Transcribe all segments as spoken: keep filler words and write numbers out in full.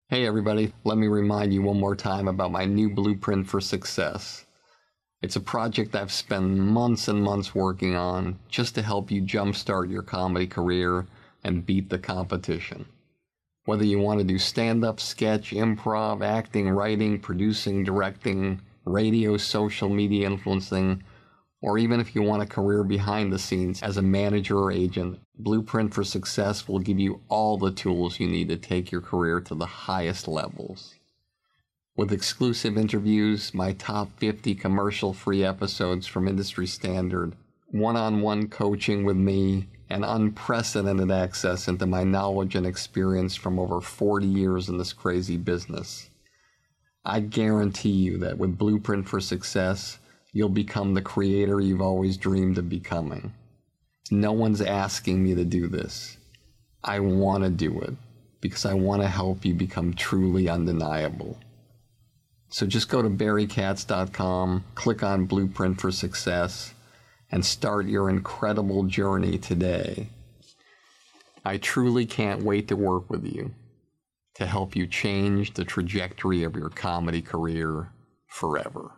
Hey everybody, let me remind you one more time about my new Blueprint for Success. It's a project I've spent months and months working on just to help you jumpstart your comedy career and beat the competition. Whether you want to do stand-up, sketch, improv, acting, writing, producing, directing, radio, social media influencing, or even if you want a career behind the scenes as a manager or agent, Blueprint for Success will give you all the tools you need to take your career to the highest levels. With exclusive interviews, my top fifty commercial-free episodes from industry standard, one-on-one coaching with me, and unprecedented access into my knowledge and experience from over forty years in this crazy business. I guarantee you that with Blueprint for Success, you'll become the creator you've always dreamed of becoming. No one's asking me to do this. I want to do it because I want to help you become truly undeniable. So just go to barry katz dot com, click on Blueprint for Success, and start your incredible journey today. I truly can't wait to work with you to help you change the trajectory of your comedy career forever.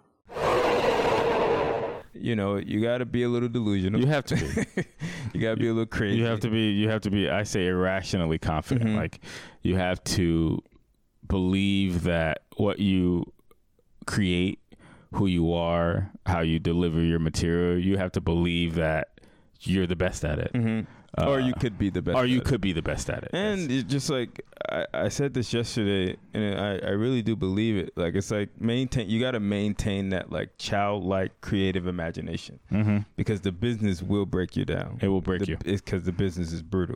You know, you got to be a little delusional. You have to be. You got to be a little crazy. You have to be, you have to be, I say, irrationally confident. Mm-hmm. Like, you have to believe that what you create, who you are, how you deliver your material, you have to believe that you're the best at it. Mm-hmm. Uh, or you could be the best. Or you at could it. be the best at it. And yes. it's just like, I, I said this yesterday, and I, I really do believe it. Like, it's like, maintain, you got to maintain that, like, childlike creative imagination. Mm-hmm. Because the business will break you down. It will break the, you. It's because the business is brutal.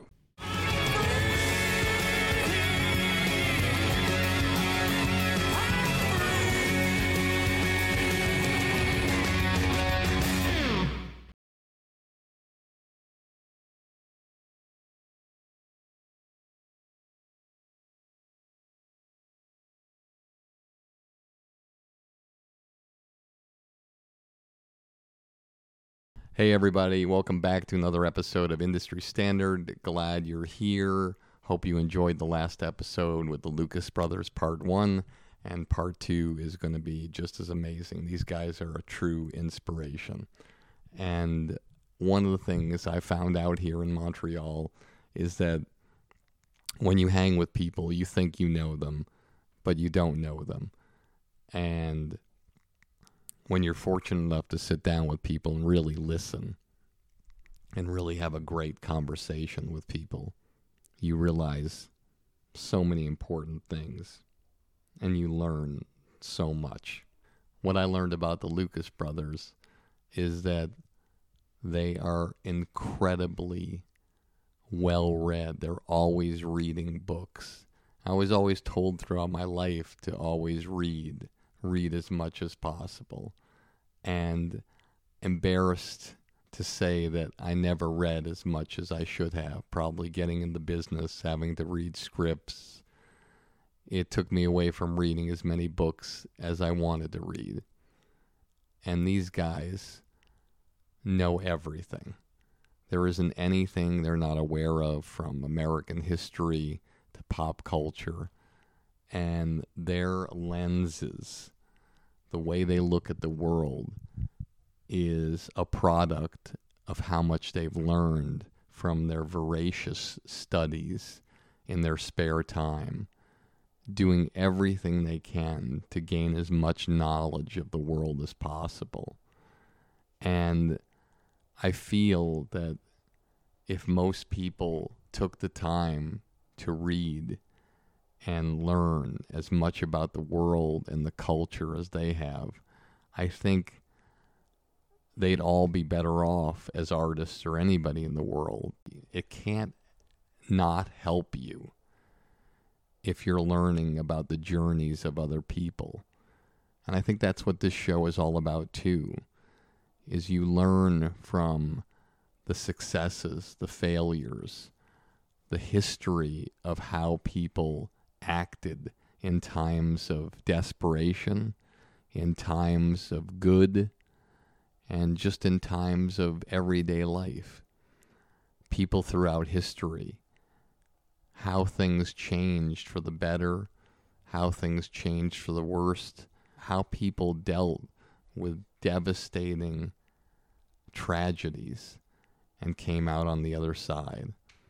Hey everybody, welcome back to another episode of Industry Standard. Glad you're here. Hope you enjoyed the last episode with the Lucas Brothers part one, and part two is going to be just as amazing. These guys are a true inspiration. And one of the things I found out here in Montreal is that when you hang with people, you think you know them, but you don't know them. And when you're fortunate enough to sit down with people and really listen and really have a great conversation with people, you realize so many important things and you learn so much. What I learned about the Lucas Brothers is that they are incredibly well-read. They're always reading books. I was always told throughout my life to always read. read as much as possible, and embarrassed to say that I never read as much as I should have. Probably getting in the business, having to read scripts, it took me away from reading as many books as I wanted to read. And these guys know everything. There isn't anything they're not aware of, from American history to pop culture, and their lenses, the way they look at the world, is a product of how much they've learned from their voracious studies in their spare time, doing everything they can to gain as much knowledge of the world as possible. And I feel that if most people took the time to read and learn as much about the world and the culture as they have, I think they'd all be better off as artists or anybody in the world. It can't not help you if you're learning about the journeys of other people. And I think that's what this show is all about too, is you learn from the successes, the failures, the history of how people acted in times of desperation, in times of good, and just in times of everyday life. People throughout history, how things changed for the better how things changed for the worst, how people dealt with devastating tragedies and came out on the other side.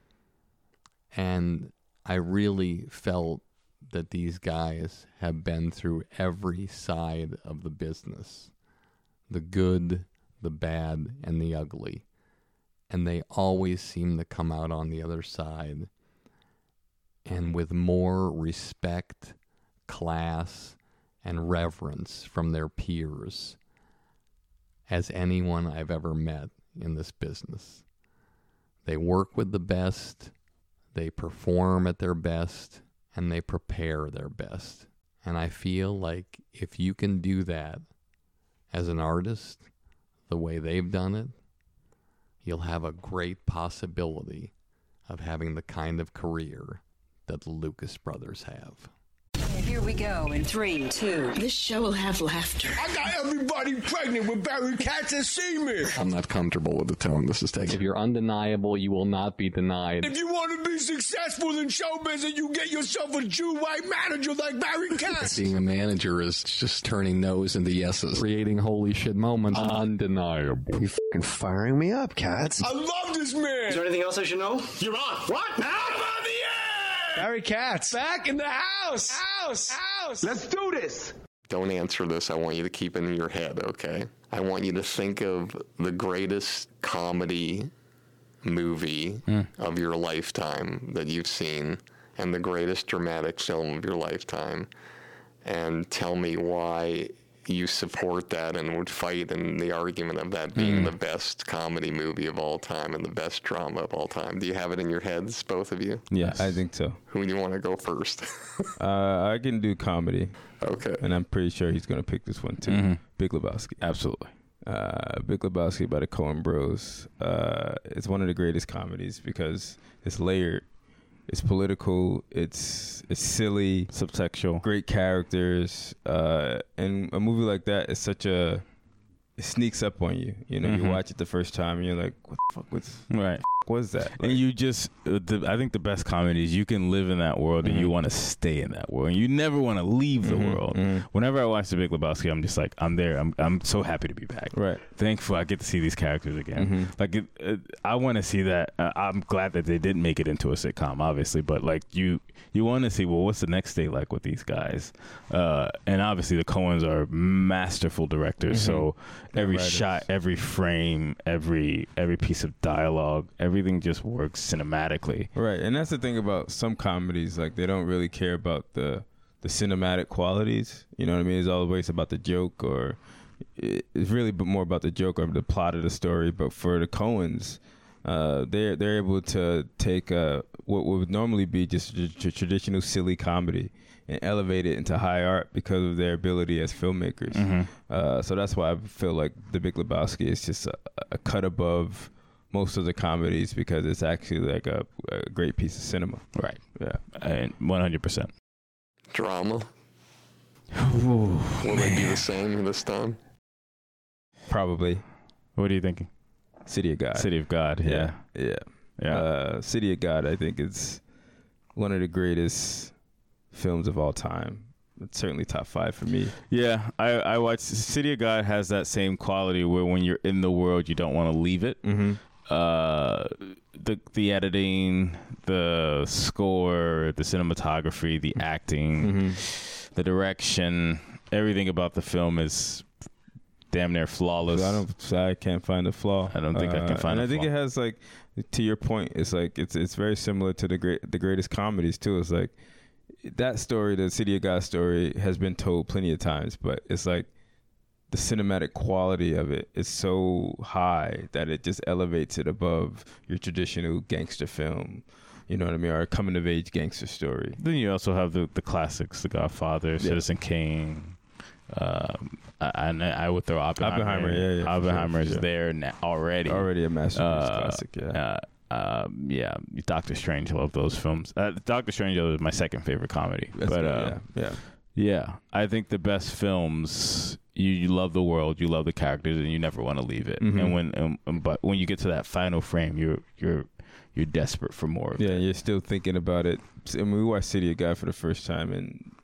And I really felt that these guys have been through every side of the business, the good, the bad, and the ugly. And they always seem to come out on the other side and with more respect, class, and reverence from their peers as anyone I've ever met in this business. They work with the best, they perform at their best, and they prepare their best. And I feel like if you can do that as an artist, the way they've done it, you'll have a great possibility of having the kind of career that the Lucas brothers have. Here we go in three, two. This show will have laughter. I got everybody pregnant with Barry Katz and semen. I'm not comfortable with the tone this is taking. If you're undeniable, you will not be denied. If you want to be successful in show business, you get yourself a Jew white manager like Barry Katz. Being a manager is just turning no's into yeses. Creating holy shit moments. Undeniable. You fucking firing me up, Katz. I love this man. Is there anything else I should know? You're on. What? I'm on the air. Barry Katz. Back in the house. House. House. Let's do this. Don't answer this. I want you to keep it in your head, okay? I want you to think of the greatest comedy movie mm. of your lifetime that you've seen and the greatest dramatic film of your lifetime, and tell me why you support that and would fight in the argument of that being mm. the best comedy movie of all time and the best drama of all time. Do you have it in your heads, both of you? Yes, I think so. Who do you want to go first? uh, I can do comedy. Okay. And I'm pretty sure he's going to pick this one too. Mm-hmm. Big Lebowski. Absolutely. Uh, Big Lebowski by the Coen Bros. Uh, it's one of the greatest comedies because it's layered. It's political. It's it's silly, subtextual, great characters, uh, and a movie like that is such a. It sneaks up on you. You know, mm-hmm. you watch it the first time and you're like, "What the fuck was right? Was that?" Like, and you just, the, I think the best comedy is you can live in that world mm-hmm. and you want to stay in that world and you never want to leave the mm-hmm. world. Mm-hmm. Whenever I watch The Big Lebowski, I'm just like, I'm there. I'm I'm so happy to be back. Right. Thankful I get to see these characters again. Mm-hmm. Like, it, it, I want to see that. Uh, I'm glad that they didn't make it into a sitcom, obviously, but like you, you want to see, well, what's the next day like with these guys? Uh, and obviously the Coens are masterful directors, mm-hmm. so every shot, every frame, every every piece of dialogue, everything just works cinematically. Right, and that's the thing about some comedies, like they don't really care about the the cinematic qualities. You know what I mean? It's always about the joke, or it's really more about the joke or the plot of the story. But for the Coens, uh, they're they're able to take uh, what would normally be just a traditional silly comedy and elevate it into high art because of their ability as filmmakers. Mm-hmm. Uh, so that's why I feel like The Big Lebowski is just a, a cut above most of the comedies because it's actually like a, a great piece of cinema. Right. Yeah. And one hundred percent. Drama. Will they be the same this time? Probably. What are you thinking? City of God. City of God. Yeah. Yeah. Yeah. yeah. Uh, City of God, I think, is one of the greatest films of all time. It's certainly top five for me. Yeah, I, I watched City of God has that same quality where when you're in the world, you don't want to leave it. Mm-hmm. Uh, the the editing, the score, the cinematography, the acting, mm-hmm. the direction, everything about the film is damn near flawless. I don't. I can't find a flaw. I don't think uh, I can find. And a I think flaw. it has like, to your point, it's like it's it's very similar to the great the greatest comedies too. It's like that story, the City of God story, has been told plenty of times, but it's like the cinematic quality of it is so high that it just elevates it above your traditional gangster film. You know what I mean? Or a coming of age gangster story. Then you also have the the classics, The Godfather, yeah. Citizen Kane. Um, and I, I would throw Oppenheimer. Oppenheimer, yeah, yeah. Oppenheimer is sure. there now already. Already a masterpiece uh, classic, yeah. Uh, um, yeah, Doctor Strange. I love those films. Uh, Doctor Strange is my second favorite comedy. That's but good, uh, yeah, yeah, yeah, I think the best films. You, you love the world, you love the characters, and you never want to leave it. Mm-hmm. And when, and, and, but when you get to that final frame, you're you're you're desperate for more. Of yeah, it. You're still thinking about it. I mean, we watched City of God for the first time, and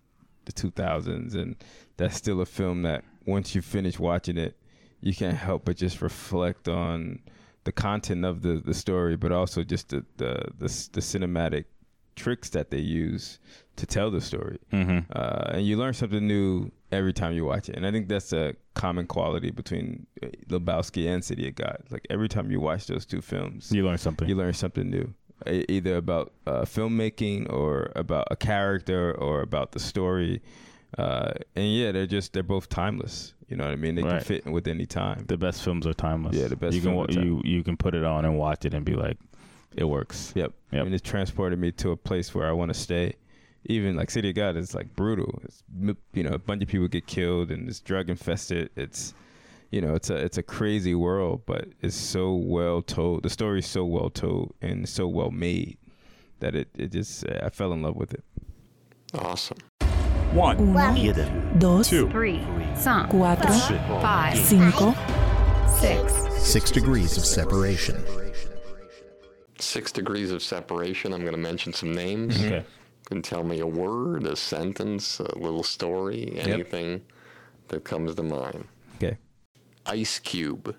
the two thousands, and that's still a film that once you finish watching it, you can't help but just reflect on the content of the, the story, but also just the, the the the cinematic tricks that they use to tell the story. Mm-hmm. Uh, and you learn something new every time you watch it. And I think that's a common quality between Lebowski and City of God. Like every time you watch those two films, You learn something. you learn something new, e- either about uh, filmmaking or about a character or about the story. Uh, and yeah, they're just they're both timeless. You know what I mean? They Right. can fit with any time. The best films are timeless. Yeah, the best You can films wa- are you you can put it on and watch it and be like, it works. Yep. Yep. I mean, it's transported me to a place where I want to stay. Even like City of God is like brutal. It's, you know, a bunch of people get killed and it's drug infested. It's, you know, it's a it's a crazy world, but it's so well told. The story is so well told and so well made that it it just I fell in love with it. Awesome. One, Uno, dos, two, Three. Cinq. cuatro, Five. cinco, Six. Six degrees of separation. Six degrees of separation. I'm going to mention some names. Okay. You can tell me a word, a sentence, a little story, anything that comes to mind. Okay. Ice Cube.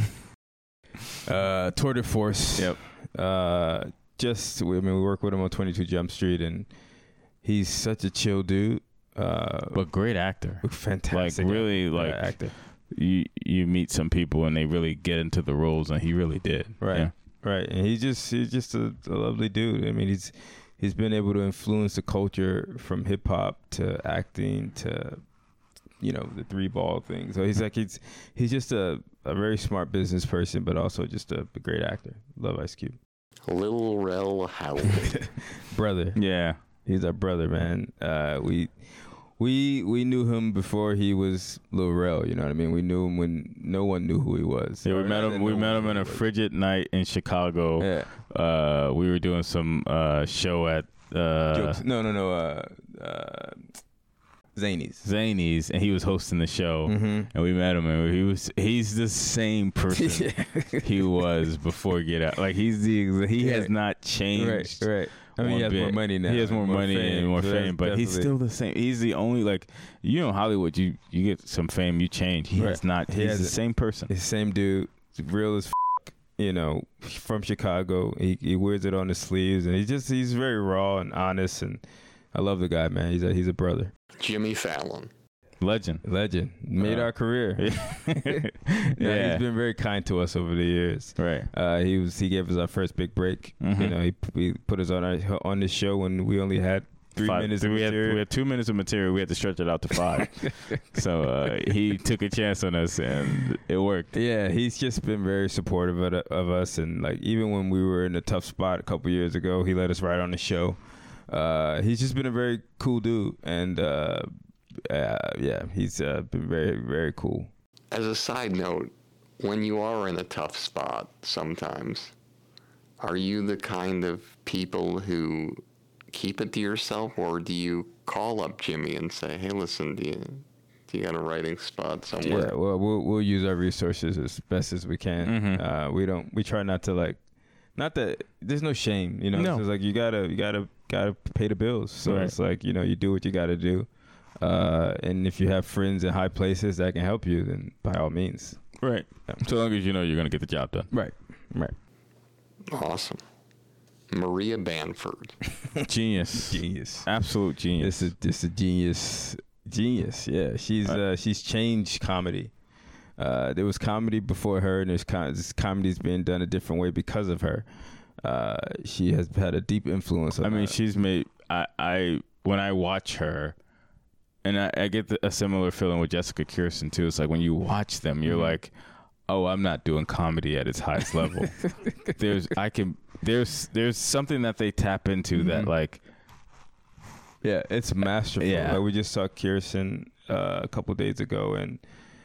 Uh, Tour de Force. Yep. Uh, just we, I mean, we work with him on twenty-two Jump Street, and he's such a chill dude. Uh, But great actor. fantastic. Like really, actor. like Yeah, actor. you you meet some people and they really get into the roles, and he really did. Right. Yeah. Right, and he's just he's just a, a lovely dude. I mean, he's he's been able to influence the culture from hip hop to acting to, you know, the three ball thing. So he's like he's he's just a, a very smart business person, but also just a, a great actor. Love Ice Cube. Lil Rel Howard. Brother, Yeah. he's our brother, man. Uh, we we we knew him before he was Lil Rel. You know what I mean? We knew him when no one knew who he was. Yeah, we Or met not him. that We no met one him knew in a who he was. frigid night in Chicago. Yeah. Uh, we were doing some uh, show at uh, Jokes. No, no, no. Uh, uh, Zanies. Zanies, and he was hosting the show, Mhm. and we met him, and he was he's the same person he was before Get Out. Like he's the he Yeah. has not changed. Right, right. I mean, one he has bit. more money now. He has more, money fame, and more so that's fame, but he's definitely- still the same. He's the only like you know Hollywood. You you get some fame, you change. He Right. has not. He He's the hasn't. same person. He's the same dude, real as f- you know, from Chicago. He, he wears it on his sleeves, and he just he's very raw and honest, and I love the guy, man. He's a he's a brother, Jimmy Fallon. Legend. legend, made Uh, our career. yeah. Yeah, he's been very kind to us over the years. Right. Uh, he was he gave us our first big break. Mhm. You know, he, he put us on our, on this show when we only had three Five- minutes. we of had material. we had two minutes of material. We had to stretch it out to five. so uh, he took a chance on us, and it worked. Yeah, he's just been very supportive of, of us, and like even when we were in a tough spot a couple years ago, he let us ride on the show. Uh, he's just been a very cool dude, and uh, uh, yeah, he's uh, been very very cool. As a side note, when you are in a tough spot sometimes, are you the kind of people who keep it to yourself, or do you call up Jimmy and say, hey, listen, do you, do you got a writing spot somewhere? Yeah, well, we'll we'll use our resources as best as we can. Mhm. Uh, we don't we try not to like, not that there's no shame, you know. No. It's like you gotta you gotta gotta pay the bills. So Right. it's like you know you do what you gotta do. Uh, and if you have friends in high places that can help you, then by all means. Right. So long as you know you're going to get the job done. Right. Right. Awesome. Maria Bamford. Genius. Genius. Absolute genius. This is this a genius. Genius. Yeah. She's uh, she's changed comedy. Uh, there was comedy before her, and there's com- this comedy's being done a different way because of her. Uh, she has had a deep influence on I mean, uh, she's made. I, I when I watch her, and I, I get the, a similar feeling with Jessica Kirsten too. It's like when you watch them, you're Mhm. like, oh, I'm not doing comedy at its highest level. there's I can there's there's something that they tap into that Mhm. like yeah, it's masterful. Yeah. Like we just saw Kirsten uh, a couple days ago, and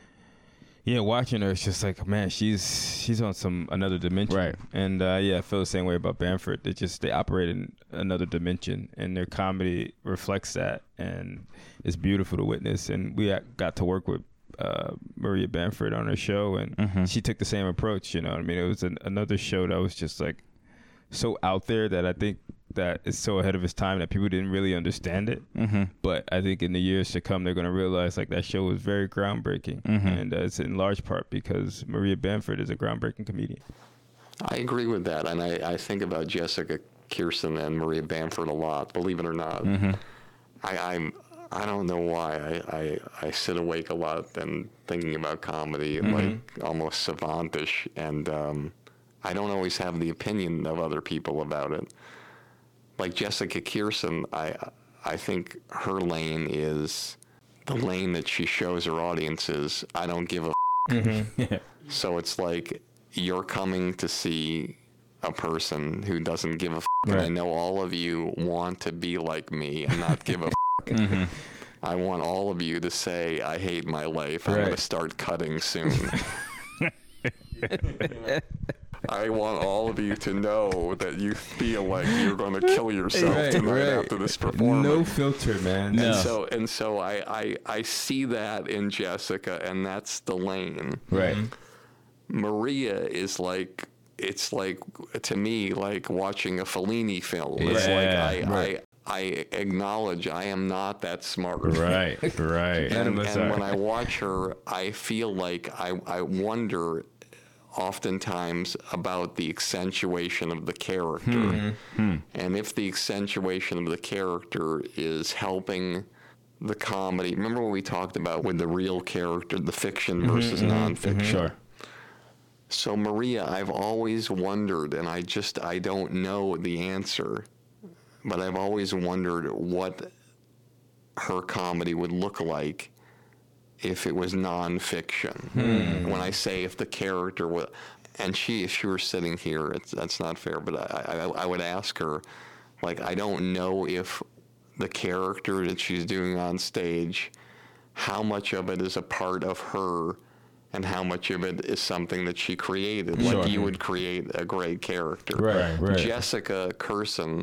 yeah, watching her, it's just like, man, she's she's on some another dimension. Right. And uh, yeah, I feel the same way about Bamford. They just they operate in another dimension, and their comedy reflects that, and it's beautiful to witness. And we got to work with uh, Maria Bamford on her show, and Mhm. she took the same approach. You know what I mean? It was an, another show that was just like so out there that I think that it's so ahead of its time that people didn't really understand it. Mm-hmm. But I think in the years to come, they're going to realize like that show was very groundbreaking. Mm-hmm. And uh, it's in large part because Maria Bamford is a groundbreaking comedian. I agree with that, and I, I think about Jessica Kirson and Maria Bamford a lot, believe it or not. Mm-hmm. I, I'm, I don't know why. I, I, I sit awake a lot and thinking about comedy, Mm-hmm. like almost savantish, and um, I don't always have the opinion of other people about it. Like Jessica Kirson, I, I think her lane is the lane that she shows her audiences, I don't give a f***. Mm-hmm. Yeah. So it's like you're coming to see a person who doesn't give a f***. Right. And I know all of you want to be like me and not give a f***. Mm-hmm. I want all of you to say, I hate my life. I'm Right. going to start cutting soon. I want all of you to know that you feel like you're going to kill yourself Right, tonight right. after this performance. No filter, man. No. And so and so I, I, I see that in Jessica, and that's the lane. Right. Maria is like, it's like, to me, like watching a Fellini film. It's Yeah, like I, right. I I acknowledge I am not that smart. Right, right. None And, of us and are. when I watch her, I feel like I, I wonder oftentimes about the accentuation of the character. And if the accentuation of the character is helping the comedy. Remember what we talked about with the real character, the fiction versus nonfiction? Sure. So Maria, I've always wondered, and I just, I don't know the answer, but I've always wondered what her comedy would look like if it was nonfiction. When I say if the character was, and she, if she were sitting here, it's, that's not fair, but I, I, I would ask her, like, I don't know if the character that she's doing on stage, how much of it is a part of her and how much of it is something that she created. Sure. Like you would create a great character. Right, right. Jessica Kirson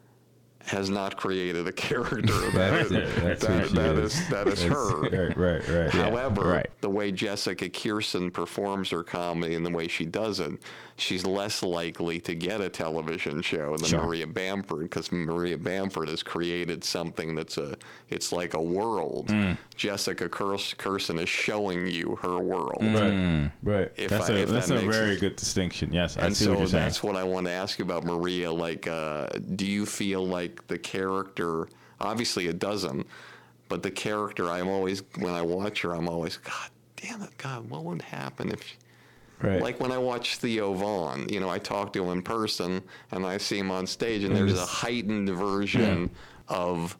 has not created a character. that That's is, it. That's that, who she that is. is that is her. Right, right, right. However, right. the way Jessica Kirson performs her comedy and the way she does it, she's less likely to get a television show than Sure. Maria Bamford, because Maria Bamford has created something that's a, it's like a world. Mm. Jessica Kurs- Kirson is showing you her world. Right, right. If That's I, a if that's that a makes very sense. good distinction. Yes, I And see so what you're saying. that's what I want to ask you about Maria. Like, uh, do you feel like the character, obviously it doesn't, but the character, I'm always, when I watch her, I'm always, God damn it, God, what would happen if, she, Right. like when I watch Theo Vaughn, you know, I talk to him in person and I see him on stage and there's a heightened version of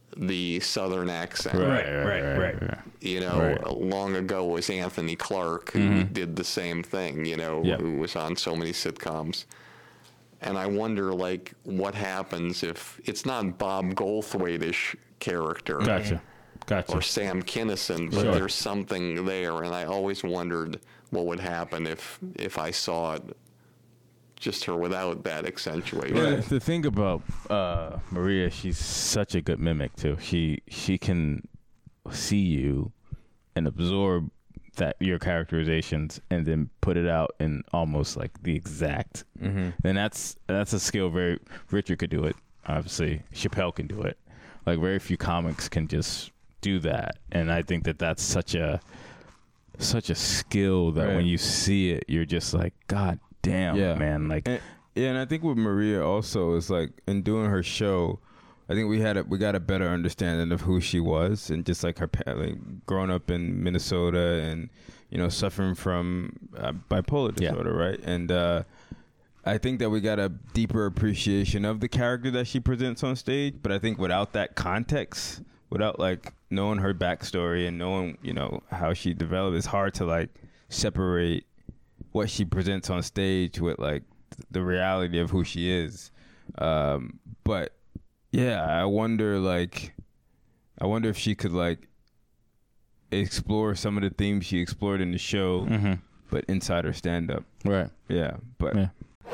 the Southern accent. right, right, right, right. You know, Right. long ago was Anthony Clark, who did the same thing, you know, Yep. who was on so many sitcoms. And I wonder, like, what happens if it's not Bob Goldthwait-ish character Gotcha, gotcha. or Sam Kinison, but Sure. there's something there. And I always wondered what would happen if if I saw it just her without that accentuation. Yeah, the thing about uh, Maria, she's such a good mimic too. She she can see you and absorb that your characterizations and then put it out in almost like the exact. Mm-hmm. And that's that's a skill. Very Richard could do it. Obviously, Chappelle can do it. Like very few comics can just do that. And I think that that's such a such a skill that Right. when you see it, you're just like, God damn, Yeah. man. Like, And, yeah, and I think with Maria also is like in doing her show, I think we had a we got a better understanding of who she was and just like her pa- like growing up in Minnesota and you know suffering from uh, bipolar Yeah. disorder, right? And uh, I think that we got a deeper appreciation of the character that she presents on stage. But I think without that context, without like knowing her backstory and knowing you know how she developed, it's hard to like separate what she presents on stage with like the reality of who she is. Um, but yeah, I wonder like, I wonder if she could like explore some of the themes she explored in the show, mm-hmm. but inside her stand up. right. Yeah, but Yeah.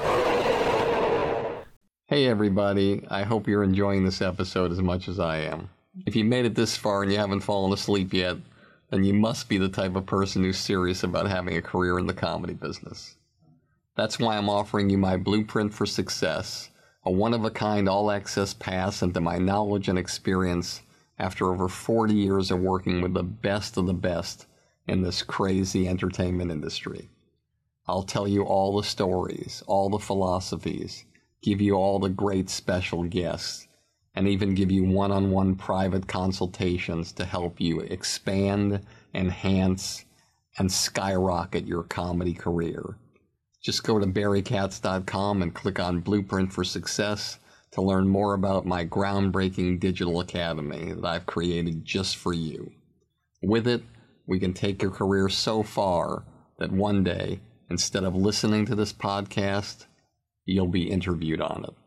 Hey everybody, I hope you're enjoying this episode as much as I am. If you made it this far and you haven't fallen asleep yet, then you must be the type of person who's serious about having a career in the comedy business. That's why I'm offering you my Blueprint for Success, a one-of-a-kind all-access pass into my knowledge and experience after over forty years of working with the best of the best in this crazy entertainment industry. I'll tell you all the stories, all the philosophies, give you all the great special guests, and even give you one-on-one private consultations to help you expand, enhance, and skyrocket your comedy career. Just go to barry katz dot com and click on Blueprint for Success to learn more about my groundbreaking digital academy that I've created just for you. With it, we can take your career so far that one day, instead of listening to this podcast, you'll be interviewed on it.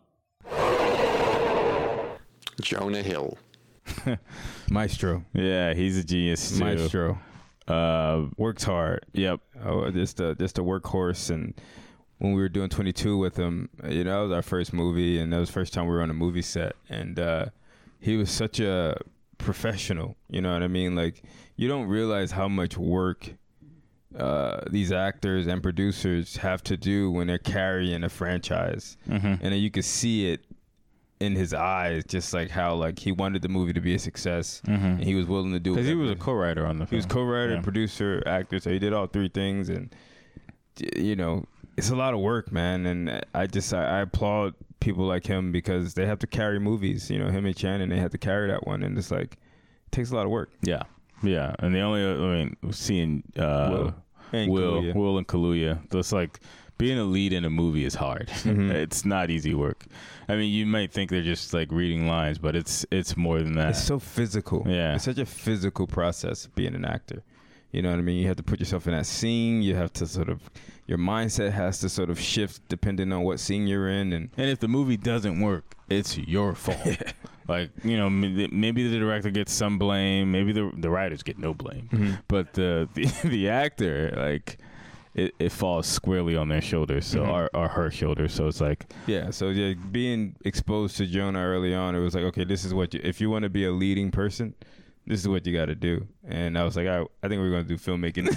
Jonah Hill. Maestro. Yeah, he's a genius too. Maestro. Uh, Works hard. yep. Oh, just a just a workhorse. And when we were doing twenty-two with him, you know, that was our first movie, and that was the first time we were on a movie set. And uh, he was such a professional. You know what I mean? Like, you don't realize how much work uh, these actors and producers have to do when they're carrying a franchise, Mm-hmm. and then you could see it in his eyes, just like how like he wanted the movie to be a success, Mm-hmm. and he was willing to do it. Because he was a co-writer on the He film. was co-writer, Yeah. producer, actor, so he did all three things. And you know, it's a lot of work, man. And I just I, I applaud people like him because they have to carry movies. You know, him and Shannon, they had to carry that one, and it's like it takes a lot of work. Yeah, yeah. And the only, I mean, seeing uh, Will. And Will, Kaluuya. Will and Kaluuya. It's like being a lead in a movie is hard. Mhm. It's not easy work. I mean, you might think they're just like reading lines, but it's it's more than that. It's so physical. Yeah. It's such a physical process being an actor. You know what I mean? You have to put yourself in that scene. You have to sort of, your mindset has to sort of shift depending on what scene you're in. And And if the movie doesn't work, it's your fault. Like, you know, m- maybe the director gets some blame, maybe the the writers get no blame, Mm-hmm. but the, the the actor, like, it, it falls squarely on their shoulders, so Mhm. or, or her shoulders. So it's like, yeah, so yeah, being exposed to Jonah early on, it was like, okay, this is what you, if you want to be a leading person, this is what you got to do. And I was like, I, I think we're going to do filmmaking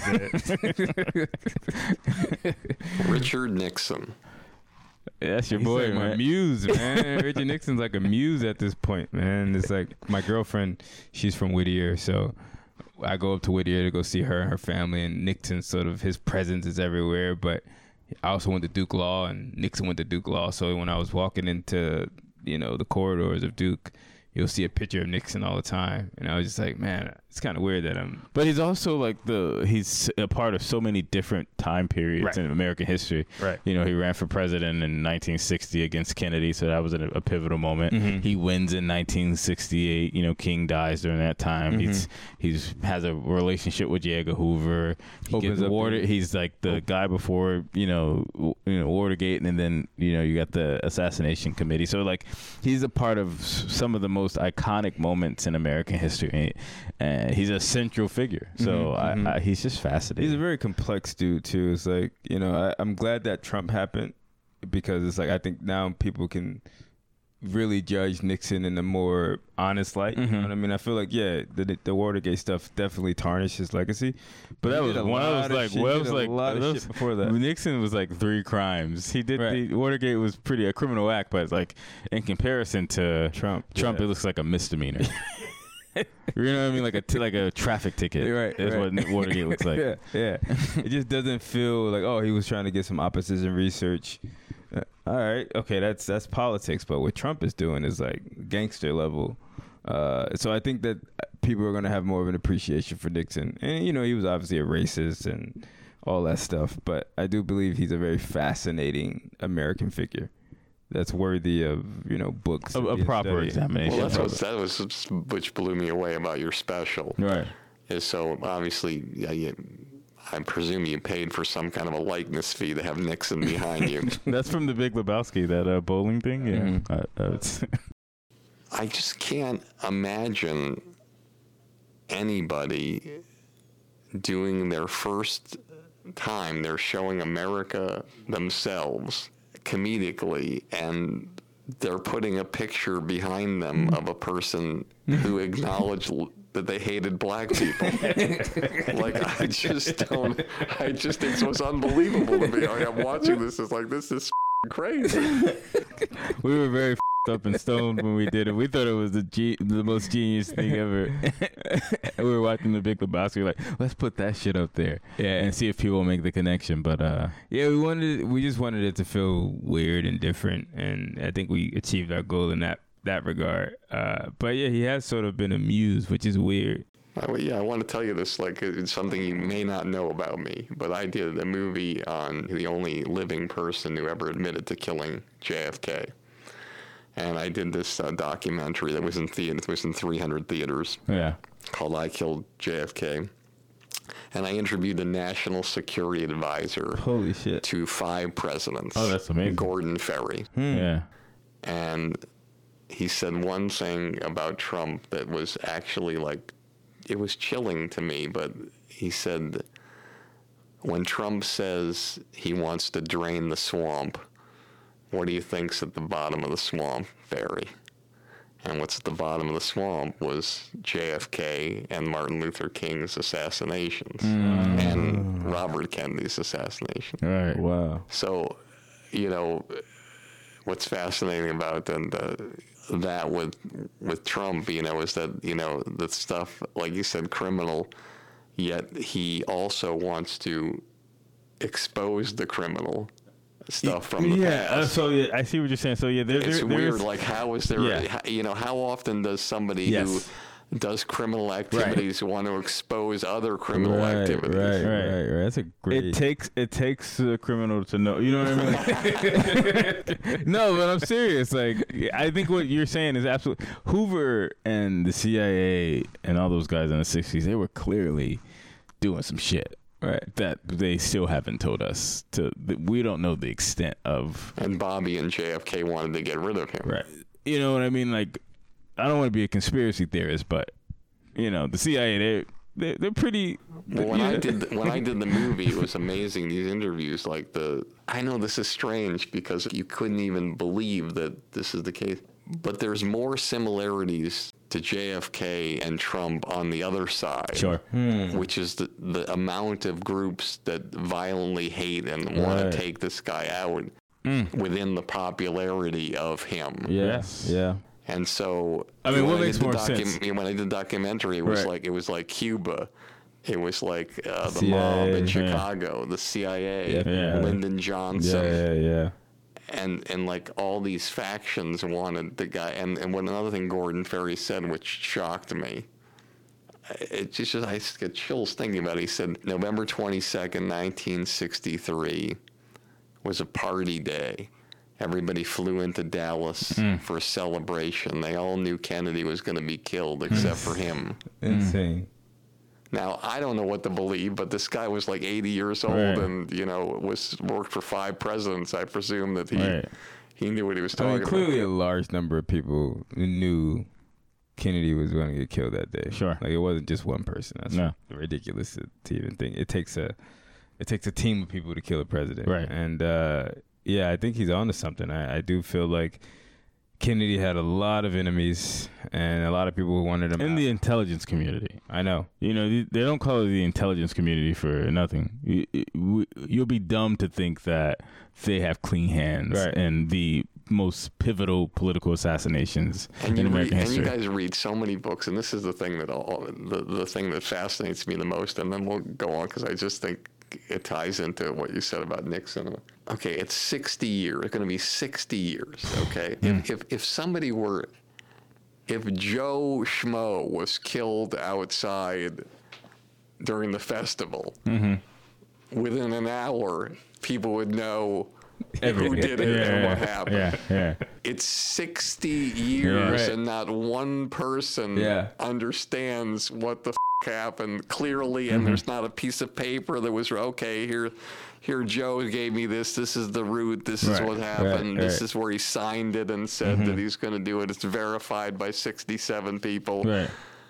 instead. Richard Nixon. that's your He's boy, like my man. muse, man. Richard Nixon's like a muse at this point, man. It's like my girlfriend, she's from Whittier, so I go up to Whittier to go see her and her family, and Nixon sort of, his presence is everywhere. But I also went to Duke Law, and Nixon went to Duke Law. So when I was walking into, you know, the corridors of Duke, you'll see a picture of Nixon all the time. And I was just like, man, it's kind of weird that I'm... But he's also like the he's a part of so many different time periods Right. in American history. Right. You know, he ran for president in nineteen sixty against Kennedy, so that was a, a pivotal moment. Mhm. He wins in nineteen sixty-eight. You know, King dies during that time. Mhm. He's he's has a relationship with J. Edgar Hoover. He Opens gets up Water. the- He's like the guy before you know w- you know Watergate, and then you know you got the assassination committee. So like he's a part of s- some of the most iconic moments in American history, and he's a central figure. So Mhm, I, mhm. I, he's just fascinating. He's a very complex dude too. It's like, you know, I, I'm glad that Trump happened, because it's like I think now people can really judge Nixon in a more honest light. You know Mhm. what I mean? I feel like yeah, the the Watergate stuff definitely tarnished his legacy. But that he was did a one. I lot was of like, shit- well, I he was did a like, lot of those- shit before that. Nixon was like three crimes. He did Right. the Watergate was pretty a criminal act, but like in comparison to Trump, Trump, yeah. it looks like a misdemeanor. You know what I mean? Like a t- like a traffic ticket. Right, That's right. what Watergate looks like. yeah, yeah. It just doesn't feel like, oh, he was trying to get some opposition research. Uh, all right, okay, that's that's politics. But what Trump is doing is like gangster level. Uh, so I think that people are going to have more of an appreciation for Nixon. And, you know, he was obviously a racist and all that stuff. But I do believe he's a very fascinating American figure that's worthy of, you know, books. A, and a being proper studied. examination. Well, that's Yeah. what that was which blew me away about your special. Right. Is so obviously, yeah, you, I presume you paid for some kind of a likeness fee to have Nixon behind you. That's from the Big Lebowski, that uh, bowling thing. Yeah. Mhm. Uh, uh, it's I just can't imagine anybody doing their first time they're showing America themselves comedically, and they're putting a picture behind them of a person who acknowledged that they hated black people. Like, I just don't, I just, it was unbelievable to me. I mean, I'm watching this, it's like, this is crazy. We were very up and stoned when we did it. We thought it was the G- the most genius thing ever. We were watching The Big Lebowski. We were like, let's put that shit up there, yeah, and see if people make the connection. But uh, yeah, we wanted, we just wanted it to feel weird and different, and I think we achieved our goal in that that regard. Uh, but yeah, he has sort of been amused, which is weird. Uh, yeah, I want to tell you this, like, it's something you may not know about me, but I did a movie on the only living person who ever admitted to killing J F K. And I did this uh, documentary that was in theater, it was in three hundred theaters. Yeah. Called I Killed J F K. And I interviewed the National Security Advisor. Holy shit. To five presidents. Oh, that's amazing. Gordon Ferry. Hmm. Yeah. And he said one thing about Trump that was actually like, it was chilling to me, but he said, when Trump says he wants to drain the swamp, what do you think's at the bottom of the swamp, Ferry? And what's at the bottom of the swamp was J F K and Martin Luther King's assassinations mm. and Robert Kennedy's assassination. Right. Wow. So, you know, what's fascinating about and uh, that with with Trump, you know, is that, you know, the stuff, like you said, criminal, yet he also wants to expose the criminal stuff from the yeah, past. Uh, so yeah, I see what you're saying. So yeah, there, it's there, weird. there's, Like, how is there? Yeah. How, you know, how often does somebody Yes. who does criminal activities want to expose other criminal right, activities? Right, Right. right, right. That's a great. It takes it takes a criminal to know. You know what I mean? No, but I'm serious. Like, I think what you're saying is absolutely. Hoover and the C I A and all those guys in the sixties, they were clearly doing some shit. Right, that they still haven't told us. To we don't know the extent of. And Bobby and J F K wanted to get rid of him. Right. You know what I mean? Like, I don't want to be a conspiracy theorist, but you know, the C I A, they they're, they're pretty. Well, when you I know. did when I did the movie, it was amazing. These interviews, like the, I know this is strange because you couldn't even believe that this is the case, but there's more similarities to J F K and Trump on the other side. Sure. Hmm. Which is the, the amount of groups that violently hate and want Right. to take this guy out Mm. within the popularity of him. Yes. Yeah. And so, I mean, when what makes did the more docu- sense? When I did the documentary, it was Right. like it was like Cuba, it was like uh, the C I A, mob in yeah. Chicago, the C I A, Yeah. Yeah. Lyndon Yeah. Johnson, Yeah. Yeah. and and like all these factions wanted the guy. And and what another thing Gordon Ferry said, which shocked me, it just I just get chills thinking about it. He said November twenty-second, nineteen sixty-three was a party day. Everybody flew into Dallas Mm. for a celebration. They all knew Kennedy was going to be killed except for him. Insane. Now, I don't know what to believe, but this guy was like eighty years old Right. and, you know, was worked for five presidents. I presume that he Right. he knew what he was I talking mean, clearly about. a large number of people knew Kennedy was going to get killed that day. Sure. Like, it wasn't just one person. That's No. ridiculous to, to even think. It takes a it takes a team of people to kill a president. Right. And uh, yeah, I think he's onto something. I, I do feel like Kennedy had a lot of enemies and a lot of people who wanted him In out. the intelligence community. I know. You know, they don't call it the intelligence community for nothing. You, you- you'll be dumb to think that they have clean hands Right. in the most pivotal political assassinations And in you, read, American and you history. guys read so many books, and this is the thing that all, the the thing that fascinates me the most. And then we'll go on because I just think it ties into what you said about Nixon. Okay, it's sixty years. It's going to be sixty years. Okay, if, if if somebody were, if Joe Schmo was killed outside during the festival, within an hour, people would know who did it and what happened. Yeah, yeah. It's sixty years right. and not one person Yeah. understands what the f- happened clearly, and there's not a piece of paper that was, okay, here here Joe gave me this, this is the route, this is Right, what happened, right, this right. is where he signed it and said that he's going to do it. It's verified by sixty-seven people. Right.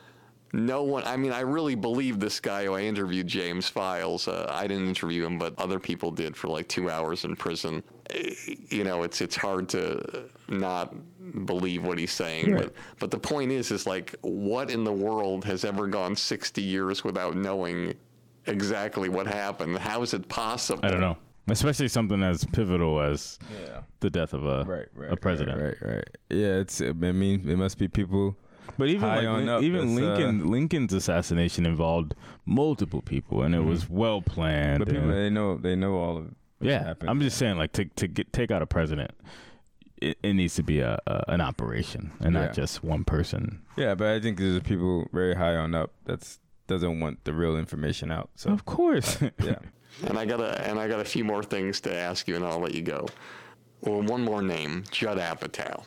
no one, I mean, I really believe this guy who I interviewed, James Files. Uh, I didn't interview him, but other people did for like two hours in prison. You know, it's it's hard to not believe what he's saying. Right. But, but the point is, is like, what in the world has ever gone sixty years without knowing exactly what happened? How is it possible? I don't know. Especially something as pivotal as Yeah. the death of a Right, right, a president. Right, right, right. Yeah, it's. I mean, it must be people. But even High like, on Lin- up, even that's, Lincoln uh, Lincoln's assassination involved multiple people, and it was well planned. But people, and- they know, they know all of. What yeah, happened. I'm just saying, like to to get take out a president, it, it needs to be a, a an operation and Yeah. not just one person. Yeah, but I think there's people very high on up that's doesn't want the real information out. So Of course. yeah. And I got a and I got a few more things to ask you, and I'll let you go. Well, one more name, Judd Apatow.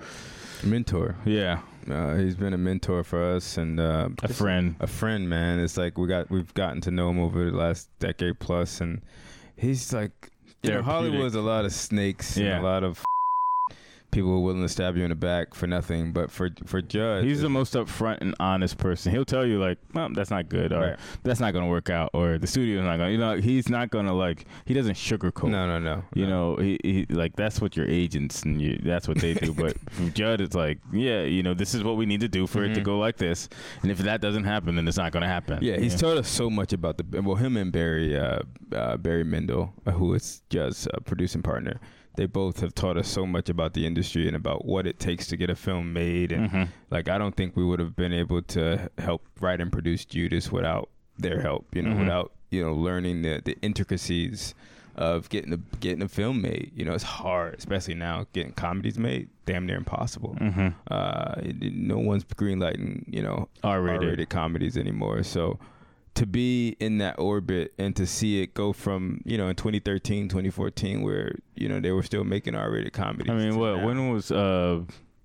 Mentor. Yeah, Uh, he's been a mentor for us and uh, a friend. a friend, man. It's like we got we've gotten to know him over the last decade plus, and he's like, you know, Therapeutic. Hollywood's a lot of snakes Yeah. and a lot of people who are willing to stab you in the back for nothing. But for for Judd, He's the most upfront and honest person. He'll tell you like, well, that's not good, or Right. that's not gonna work out, or the studio's not gonna. You know, he's not gonna like. He doesn't sugarcoat. no, no, no. You no. know, he, he like that's what your agents and you, that's what they do. But from Judd, it's like, yeah, you know, this is what we need to do for it to go like this. And if that doesn't happen, then it's not going to happen. Mm-hmm. Yeah, he's taught us so much about the well, him and Barry, uh, uh, Barry Mendel, uh, who is Judd's uh, producing partner. They both have taught us so much about the industry and about what it takes to get a film made. And Mhm. like, I don't think we would have been able to help write and produce Judas without their help. You know, Mhm. without you know learning the the intricacies of getting a getting a film made. You know, it's hard, especially now getting comedies made. Damn near impossible. Mhm. Uh, it- no one's greenlighting, you know, R-rated. R-rated comedies anymore. So to be in that orbit and to see it go from, you know, in twenty thirteen, twenty fourteen, where, you know, they were still making R-rated comedies. I mean, to what? now. When was uh,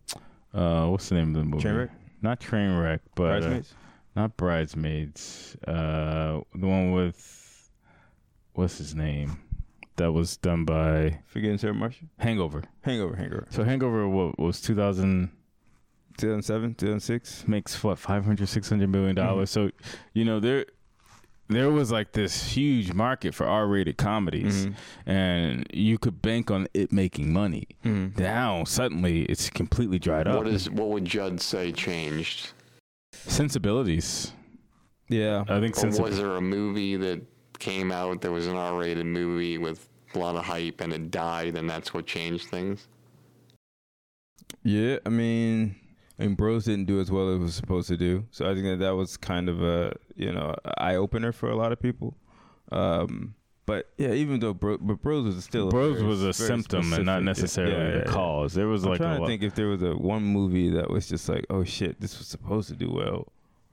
uh, what's the name of the movie? Trainwreck? Not Trainwreck, but uh, Bridesmaids? not Bridesmaids. Uh, the one with what's his name? That was done by Forgetting Sarah Marshall? Hangover. Hangover, Hangover. So Hangover what, was two thousand. two thousand seven, two thousand six Makes what five hundred, six hundred million dollars. Mm-hmm. So, you know, there there was like this huge market for R-rated comedies, Mhm. and you could bank on it making money. Mhm. Now suddenly it's completely dried up. What is what would Judd say changed? Sensibilities? Yeah. I think Or sensibilities. was there a movie that came out that was an R-rated movie with a lot of hype and it died, and that's what changed things? Yeah, I mean, I mean, Bros didn't do as well as it was supposed to do. So I think that that was kind of a, you know, eye opener for a lot of people. Um, but yeah, even though Bro, but Bros was still Bros very- was a very symptom and not specific. necessarily Yeah, yeah, a yeah. cause. There was I'm like a trying to lot. think if there was a one movie that was just like, oh shit, this was supposed to do well,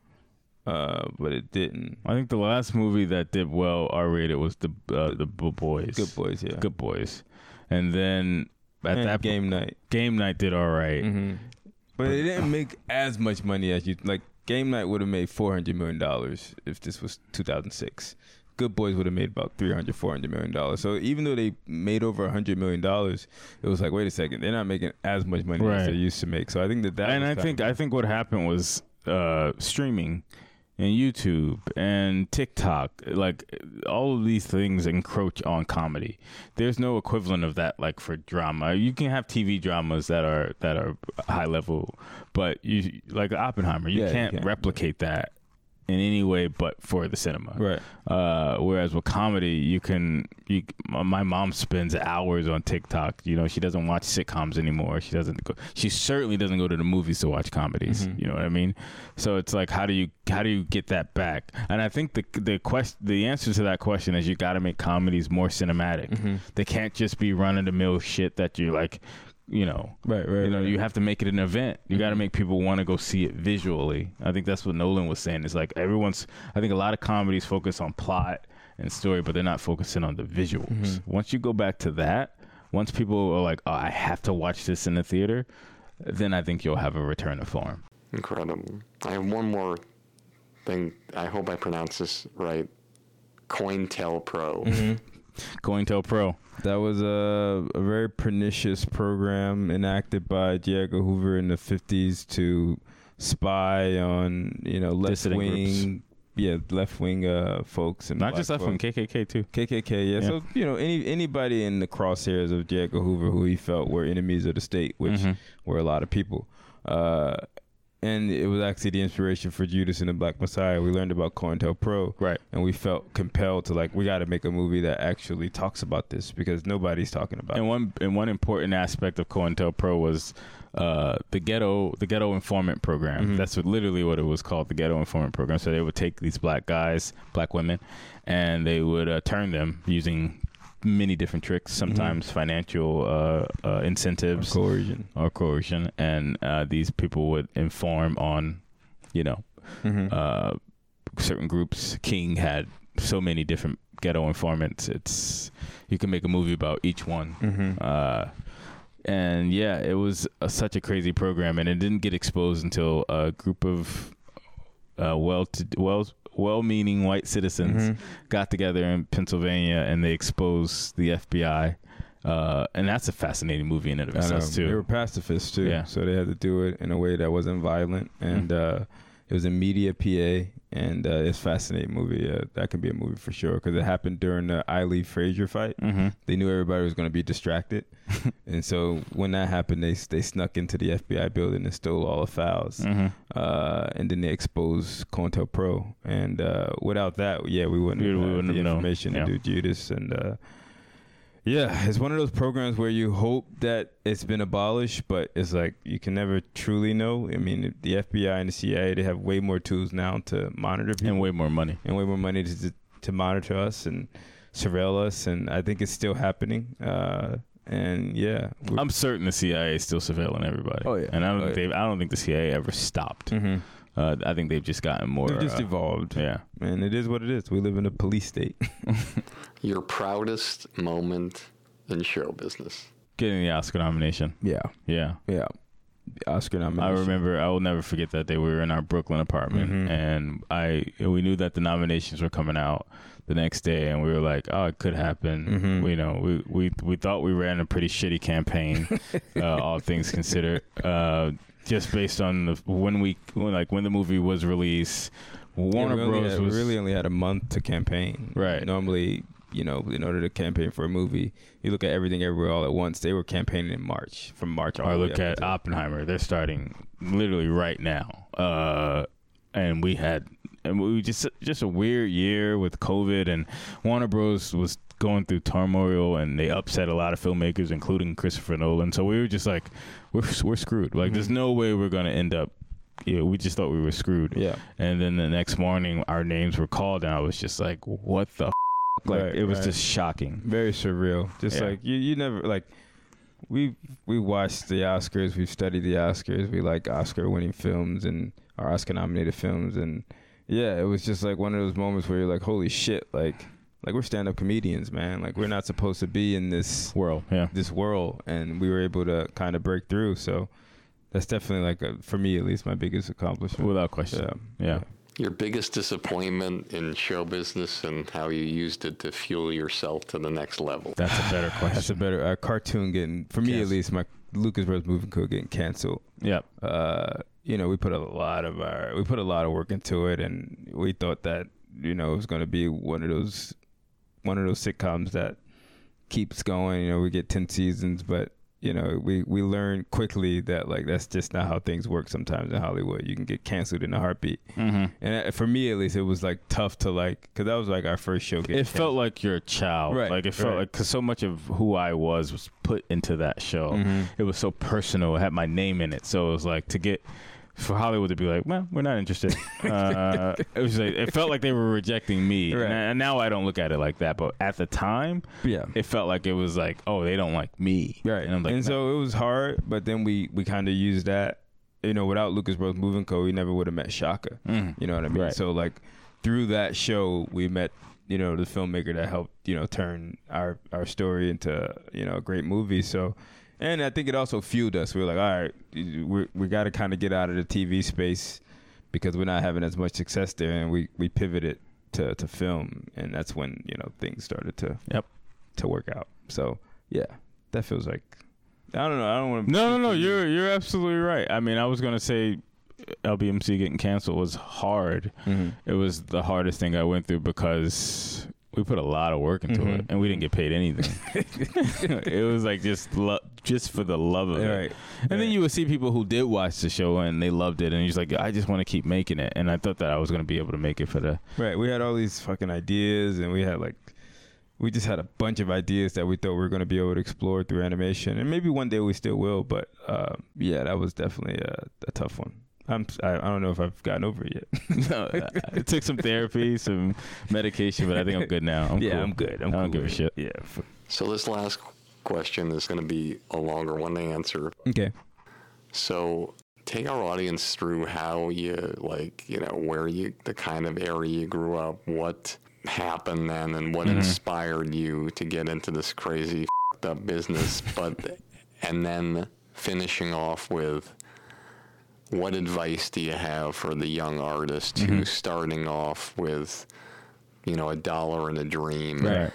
uh, but it didn't. I think the last movie that did well R-rated was the uh, the Good Boys. Good Boys, yeah. Good Boys, and then at And that Game Night. Game Night did all right. Mm-hmm. But it didn't make as much money as you like. Game Night would have made four hundred million dollars if this was two thousand six. Good Boys would have made about three hundred, four hundred million dollars. So even though they made over one hundred million dollars, it was like, wait a second, they're not making as much money Right. as they used to make. So I think that that. and was I kind think of- I think what happened was uh, streaming and YouTube and TikTok, like all of these things encroach on comedy. There's no equivalent of that, like for drama. You can have T V dramas that are that are high level, but you like Oppenheimer, you Yeah, you can't can't. replicate that in any way but for the cinema. Right. Uh, whereas with comedy, you can. You, my mom spends hours on TikTok. You know, she doesn't watch sitcoms anymore. She doesn't. Go, she certainly doesn't go to the movies to watch comedies. Mhm. You know what I mean? So it's like, how do you how do you get that back? And I think the the quest the answer to that question is you got to make comedies more cinematic. Mhm. They can't just be run of the mill shit that you like. You know, Right, right, You know, right. you have to make it an event. You got to Mhm. make people want to go see it visually. I think that's what Nolan was saying. It's like everyone's. I think a lot of comedies focus on plot and story, but they're not focusing on the visuals. Mhm. Once you go back to that, once people are like, "Oh, I have to watch this in the theater," then I think you'll have a return to form. Incredible. I have one more thing. I hope I pronounce this right. COINTELPRO. Mm-hmm. COINTELPRO. That was a, a very pernicious program enacted by J. Edgar Hoover in the fifties to spy on, you know, left Dissident wing, groups. yeah, left wing uh, folks and Not black just left wing, folks. K K K too. K K K, yeah. Yeah. So, you know, any anybody in the crosshairs of J. Edgar Hoover who he felt were enemies of the state, which Mhm. were a lot of people. Uh, and it was actually the inspiration for Judas and the Black Messiah. We learned about COINTELPRO. Right. And we felt compelled to, like, we got to make a movie that actually talks about this because nobody's talking about And it. one and one important aspect of COINTELPRO was uh, the ghetto the ghetto informant program. Mhm. That's what, literally what it was called, the ghetto informant program. So they would take these black guys, black women, and they would uh, turn them using many different tricks, sometimes financial uh, uh, incentives Coercion. or coercion, and uh, these people would inform on, you know, Mm-hmm. uh, certain groups. King had so many different ghetto informants. It's you can make a movie about each one. Mm-hmm. Uh, and yeah, it was a, such a crazy program, and it didn't get exposed until a group of uh, well to well well-meaning white citizens Mhm. got together in Pennsylvania and they exposed the F B I. Uh, and that's a fascinating movie in and of I know. itself They were too. pacifists too, Yeah. so they had to do it in a way that wasn't violent, and uh, it was in media P A, and uh, it's a fascinating movie. Uh, that could be a movie for sure because it happened during the Eiley Frazier fight. Mm-hmm. They knew everybody was going to be distracted, and so when that happened, they they snuck into the F B I building and stole all the files, Mm-hmm. uh, and then they exposed COINTELPRO. And uh, without that, yeah, we wouldn't We- have we had wouldn't the have known. information Yeah. to do Judas. And uh, yeah, it's one of those programs where you hope that it's been abolished, but it's like you can never truly know. I mean, the F B I and the C I A, they have way more tools now to monitor people And way more money. and way more money to to monitor us and surveil us, and I think it's still happening. Uh, and yeah, we're- I'm certain the C I A is still surveilling everybody. Oh, yeah. And I don't Oh, think yeah. they I don't think the C I A ever stopped. Mhm. Uh, I think they've just gotten more. They've just uh, evolved. Yeah. And it is what it is. We live in a police state. Your proudest moment in show business. Getting the Oscar nomination. Yeah, Yeah. yeah. Oscar nomination. I remember. I will never forget that day. We were in our Brooklyn apartment, Mhm. and I we knew that the nominations were coming out the next day, and we were like, "Oh, it could happen." Mhm. We, you know, we, we we thought we ran a pretty shitty campaign, uh, all things considered. Uh, just based on the, when we when, like when the movie was released, Warner yeah, we only Bros. had- was we really only had a month to campaign. Right. Normally, you know, in order to campaign for a movie, you look at Everything Everywhere All at Once. They were campaigning in March, from March all Or the way look up at until- Oppenheimer. They're starting literally right now. Uh, and we had, and we just just a weird year with COVID, and Warner Bros. Was going through turmoil, and they upset a lot of filmmakers, including Christopher Nolan. So we were just like, we're we're screwed. Like, there's no way we're gonna end up. You know, we just thought we were screwed. Yeah. And then the next morning, our names were called, and I was just like, what the. F-? Like, Right, it was right. just shocking. Very surreal. Just Yeah. like you, you never like. We we watched the Oscars. We've studied the Oscars. We like Oscar-winning films and our Oscar-nominated films, and yeah, it was just like one of those moments where you're like, "Holy shit!" Like, like we're stand-up comedians, man. Like we're not supposed to be in this World, yeah. this world, and we were able to kind of break through. So that's definitely like a, for me at least my biggest accomplishment. Without question. Yeah. Yeah. Your biggest disappointment in show business and how you used it to fuel yourself to the next level. That's a better question. That's a better uh, cartoon getting for me Yes. at least. My Lucas Brothers Moving Code getting canceled. Yep. Uh, you know, we put a lot of our we put a lot of work into it, and we thought that you know it was going to be one of those one of those sitcoms that keeps going. You know, we get ten seasons, but you know, we we learned quickly that like that's just not how things work. Sometimes in Hollywood, you can get canceled in a heartbeat. Mm-hmm. And uh, for me, at least, it was like tough to like because that was like our first show. Getting It felt like you're a child. Right, Like it felt right. like because so much of who I was was put into that show. Mhm. It was so personal. It had my name in it. So it was like to get for Hollywood to be like, well, we're not interested. uh, it was like it felt like they were rejecting me. Right. And, and now I don't look at it like that. But at the time, yeah. it felt like it was like, oh, they don't like me. Right. And I'm like, and no. so it was hard, but then we, we kind of used that. You know, without Lucas Bros Moving Co., we never would have met Shaka. Mhm. You know what I mean? Right. So, like, through that show, we met, you know, the filmmaker that helped, you know, turn our, our story into, you know, a great movie. So, and I think it also fueled us. We were like, all right, we we got to kind of get out of the T V space because we're not having as much success there. And we, we pivoted to, to film. And that's when, you know, things started to Yep. to work out. So, yeah, that feels like, I don't know. I don't want to. No, no, no. You're you're absolutely right. I mean, I was gonna say L B M C getting canceled was hard. Mm-hmm. It was the hardest thing I went through because we put a lot of work into Mm-hmm. it, and we didn't get paid anything. It was like just lo- just for the love of it. Right. And then you would see people who did watch the show and they loved it, and you're just like, I just want to keep making it. And I thought that I was going to be able to make it for the. Right. We had all these fucking ideas, and we had like, we just had a bunch of ideas that we thought we were going to be able to explore through animation, and maybe one day we still will. But uh, yeah, that was definitely a, a tough one. I'm I, I don't know if I've gotten over it yet. No, it took some therapy, some medication, but I think I'm good now. I'm yeah, cool. I'm good. I'm I don't cool give a with shit. it. Yeah. f- So this last question is going to be a longer one to answer. Okay. So take our audience through how you, like, you know, where you, the kind of area you grew up, what happened then, and what Mhm. inspired you to get into this crazy f***ed up business. But, and then finishing off with, what advice do you have for the young artist Mhm. who's starting off with, you know, a dollar and a dream? Right.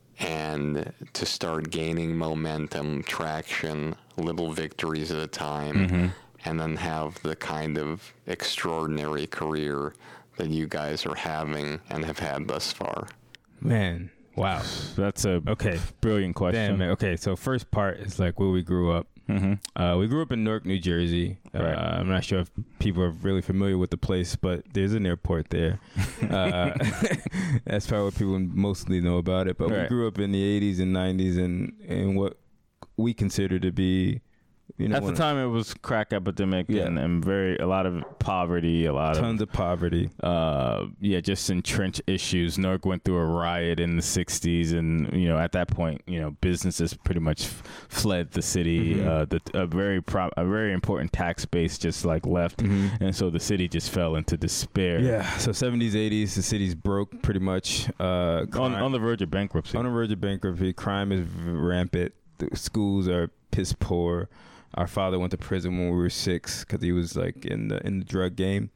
And to start gaining momentum, traction, little victories at a time, Mhm. and then have the kind of extraordinary career that you guys are having and have had thus far? Man. Wow. That's a Okay. brilliant question. Damn, man. Okay. So first part is like where we grew up. Mm-hmm. Uh, we grew up in Newark, New Jersey. Uh, Right. I'm not sure if people are really familiar with the place, but there's an airport there. Uh, that's probably what people mostly know about it. But we Right. grew up in the eighties and nineties in, in what we consider to be, you know, At the one of- time, it was crack epidemic Yeah. and, and very a lot of poverty, a lot tons of poverty. of uh, yeah, just entrenched issues. Newark went through a riot in the sixties, and you know, at that point, you know, businesses pretty much f- fled the city. Mhm. Uh, the a very pro- a very important tax base just like left, Mhm. and so the city just fell into despair. Yeah. So seventies, eighties, the city's broke pretty much. Uh, on crime- on the verge of bankruptcy. on the verge of bankruptcy. Crime is rampant. The schools are piss poor. Our father went to prison when we were six because he was like in the in the drug game,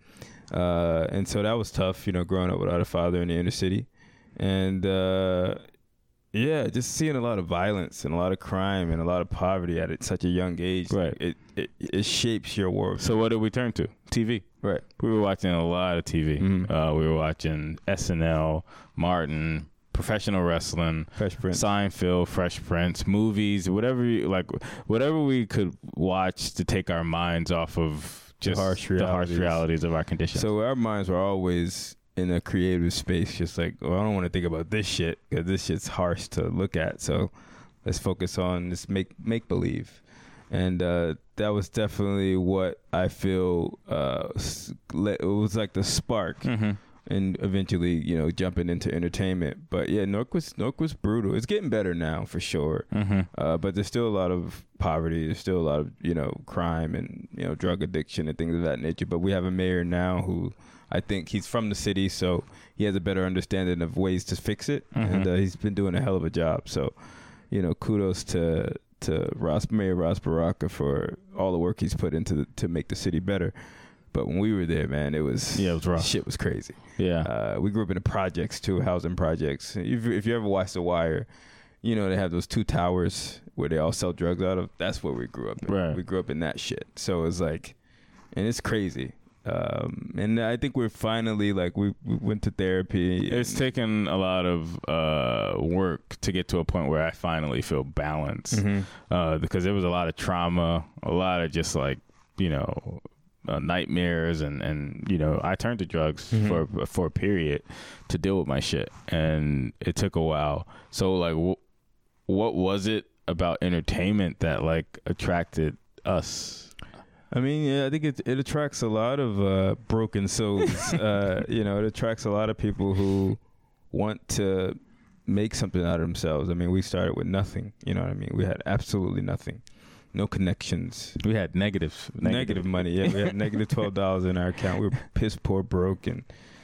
uh, and so that was tough, you know, growing up without a father in the inner city, and uh, yeah, just seeing a lot of violence and a lot of crime and a lot of poverty at it, such a young age. Right. It it it shapes your world. So what did we turn to? T V. Right. We were watching a lot of T V. Mhm. Uh, we were watching S N L, Martin, professional wrestling, Fresh Prince. Seinfeld, Fresh Prince, movies, whatever you, like, whatever we could watch to take our minds off of just harsh the harsh realities. realities of our condition. So our minds were always in a creative space, just like, well, I don't want to think about this shit because this shit's harsh to look at. So let's focus on this make make believe, and uh, that was definitely what I feel. Uh, s- le- it was like the spark, hmm and eventually, you know, jumping into entertainment. But yeah, Newark was Newark was brutal. It's getting better now for sure. hmm Uh, but there's still a lot of poverty. There's still a lot of, you know, crime and, you know, drug addiction and things of that nature. But we have a mayor now who I think he's from the city, so he has a better understanding of ways to fix it. Mhm. And uh, he's been doing a hell of a job. So, you know, kudos to to Ross, Mayor Ross Baraka for all the work he's put into the, to make the city better. But when we were there, man, it was, Yeah, it was rough. shit was crazy. Yeah. Uh, we grew up in the projects too, housing projects. If, if you ever watched The Wire, you know they have those two towers where they all sell drugs out of. That's where we grew up in. Right. We grew up in that shit. So it's like, and it's crazy. Um, and I think we're finally like we, we went to therapy. It's and- taken a lot of uh, work to get to a point where I finally feel balanced. Mhm. Uh, because there was a lot of trauma, a lot of just like, you know, uh, nightmares, and, and you know, I turned to drugs Mhm. for for a period to deal with my shit, and it took a while. So like, wh- what was it about entertainment that like attracted us? I mean, yeah, I think it it attracts a lot of uh, broken souls. uh, you know, it attracts a lot of people who want to make something out of themselves. I mean, we started with nothing. You know what I mean? We had absolutely nothing, no connections, We had negative, negative, money. Yeah, we had negative twelve dollars in our account. We were piss poor, broke, and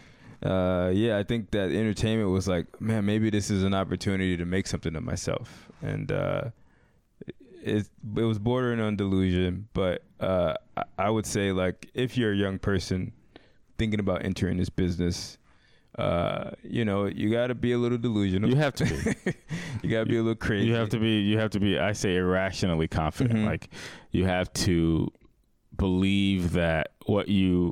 uh, yeah, I think that entertainment was like, man, maybe this is an opportunity to make something of myself, and uh, it it was bordering on delusion. But uh, I, I would say, like, if you're a young person thinking about entering this business, uh, you know, you got to be a little delusional. You have to be. You got to be a little crazy. You have to be. You have to be. I say irrationally confident. Mhm. Like, you have to believe that what you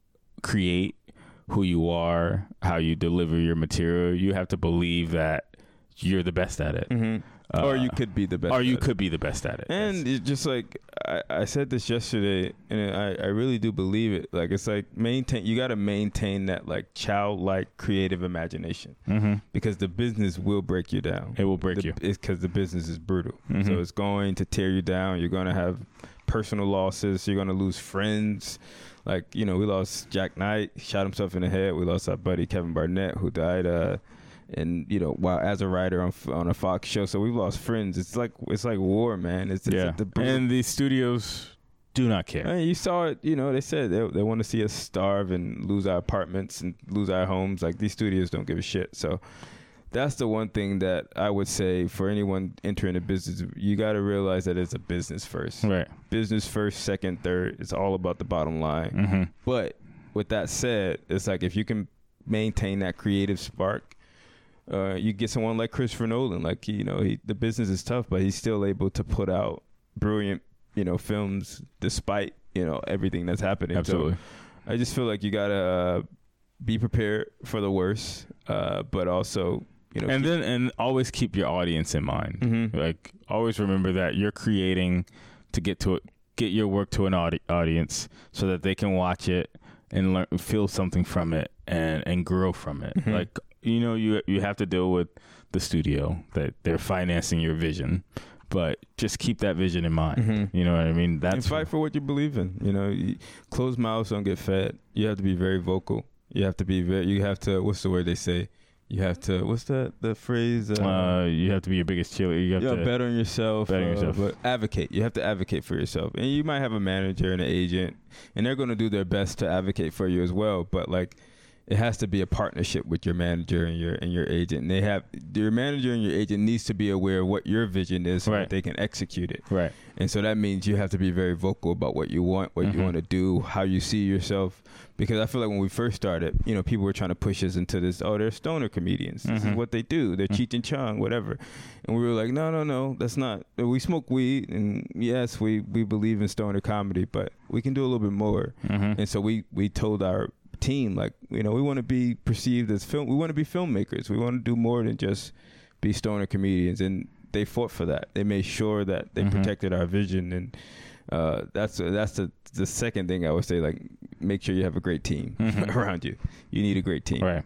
create, who you are, how you deliver your material, you have to believe that you're the best at it. Mm-hmm. Uh, or you could be the best. Or you at could it. be the best at it. And yes. it's just like I, I said this yesterday, and I, I really do believe it. Like it's like maintain. You got to maintain that like childlike creative imagination, mm-hmm. because the business will break you down. It will break the, you. It's because the business is brutal. Mm-hmm. So it's going to tear you down. You're going to have personal losses. You're going to lose friends. Like, you know, we lost Jack Knight, he shot himself in the head. We lost our buddy Kevin Barnett, who died, uh, and you know, while as a writer on on a Fox show. So we've lost friends. It's like it's like war, man. It's, it's yeah, like the and the studios do not care. I mean, you saw it. You know, they said they they want to see us starve and lose our apartments and lose our homes. Like these studios don't give a shit. So that's the one thing that I would say for anyone entering a business, you got to realize that it's a business first. Right. Business first, second, third. It's all about the bottom line. Mm-hmm. But with that said, it's like if you can maintain that creative spark, uh, you get someone like Christopher Nolan. Like, you know, he, the business is tough, but he's still able to put out brilliant, you know, films despite, you know, everything that's happening. Absolutely. So I just feel like you got to uh, be prepared for the worst, uh, but also... You know, and keep, then and always keep your audience in mind. Mm-hmm. Like always remember that you're creating to get to it, get your work to an audi- audience so that they can watch it and learn, feel something from it and, and grow from it. Mm-hmm. Like, you know, you you have to deal with the studio that they're financing your vision, but just keep that vision in mind. Mm-hmm. You know what I mean? That's and fight for what you believe in. You know, you, closed mouths don't get fed. You have to be very vocal. You have to be very. You have to. What's the word they say? You have to, what's that, the phrase? Uh, uh, you have to be your biggest cheerleader. You have yeah, to bet on yourself. Bet on uh, yourself. But advocate. You have to advocate for yourself. And you might have a manager and an agent, and they're going to do their best to advocate for you as well. But, like, it has to be a partnership with your manager and your and your agent. And they have, your manager and your agent needs to be aware of what your vision is so right. that they can execute it. Right. And so that means you have to be very vocal about what you want, what Mm-hmm. you want to do, how you see yourself. Because I feel like when we first started, you know, people were trying to push us into this, oh, they're stoner comedians. This Mm-hmm. is what they do. They're Mm-hmm. Cheech and Chong, whatever. And we were like, no, no, no, that's not. We smoke weed, and yes, we, we believe in stoner comedy, but we can do a little bit more. Mm-hmm. And so we, we told our team, like, you know, we want to be perceived as film. We want to be filmmakers. We want to do more than just be stoner comedians. And they fought for that. They made sure that they Mm-hmm. protected our vision. And uh, that's that's the the second thing I would say. Like, make sure you have a great team Mm-hmm. around you. You need a great team. Right.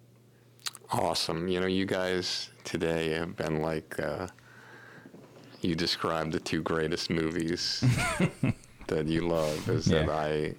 Awesome. You know, you guys today have been like, uh, you described the two greatest movies that you love is Yeah. that I,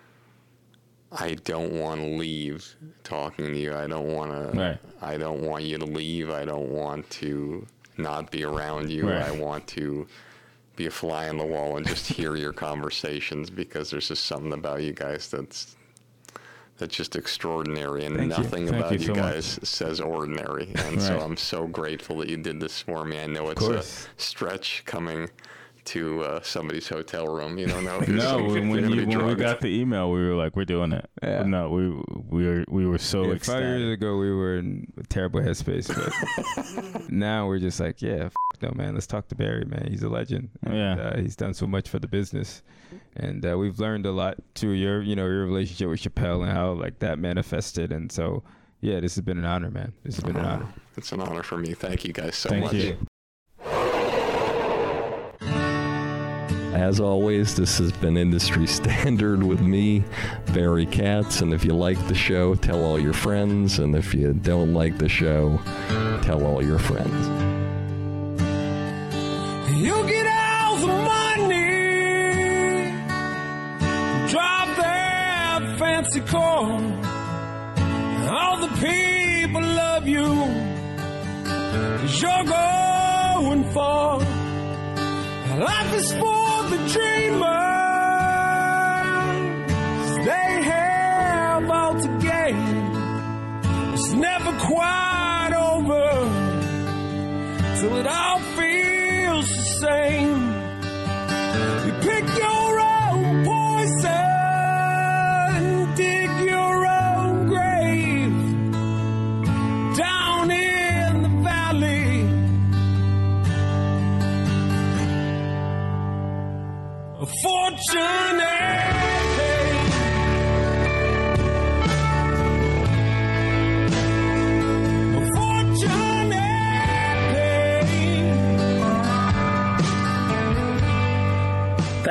I don't want to leave talking to you. I don't want to, Right. I don't want you to leave. I don't want to not be around you. Right. I want to be a fly on the wall and just hear your conversations, because there's just something about you guys that's that's just extraordinary, and Thank you. nothing Thank about you you, so guys says ordinary. And so Right. I'm so grateful that you did this for me. I know it's a course. stretch coming to uh, somebody's hotel room. You don't know. If No, you're when, when, gonna you, be when we drugged. got the email, we were like, we're doing it. Yeah. No, we we were we were so Yeah, five excited. years ago, we were in a terrible headspace, but now we're just like, yeah, f- no, man, let's talk to Barry, man. He's a legend. And, Yeah. uh, he's done so much for the business, and uh, we've learned a lot through your, you know, your relationship with Chappelle and how like that manifested. And so, yeah, this has been an honor, man. This has been an honor. It's an honor for me. Thank you guys so Thank much. you. As always, this has been Industry Standard with me, Barry Katz. And if you like the show, tell all your friends. And if you don't like the show, tell all your friends. You get all the money, drive that fancy car. All the people love you, 'cause you're going far. Life is for the dreamers, they have all to gain. It's never quite over till it all feels the same. You pick your own poison, dig your own grave down in the valley. A fortune